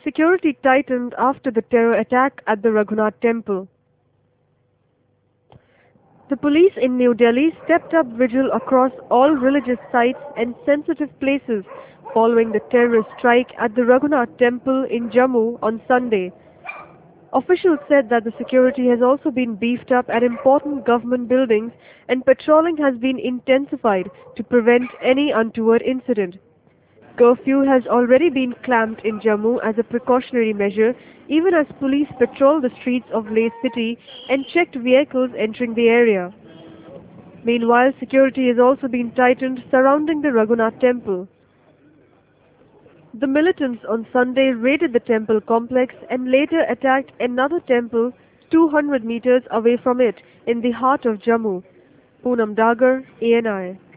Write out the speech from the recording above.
Security tightened after the terror attack at the Raghunath temple. The police in New Delhi stepped up vigil across all religious sites and sensitive places following the terrorist strike at the Raghunath temple in Jammu on Sunday. Officials said that the security has also been beefed up at important government buildings and patrolling has been intensified to prevent any untoward incident. Curfew has already been clamped in Jammu as a precautionary measure, even as police patrol the streets of Leh city and checked vehicles entering the area. Meanwhile, security has also been tightened surrounding the Raghunath temple. The militants on Sunday raided the temple complex and later attacked another temple 200 meters away from it in the heart of Jammu. Poonam Dagar, ANI.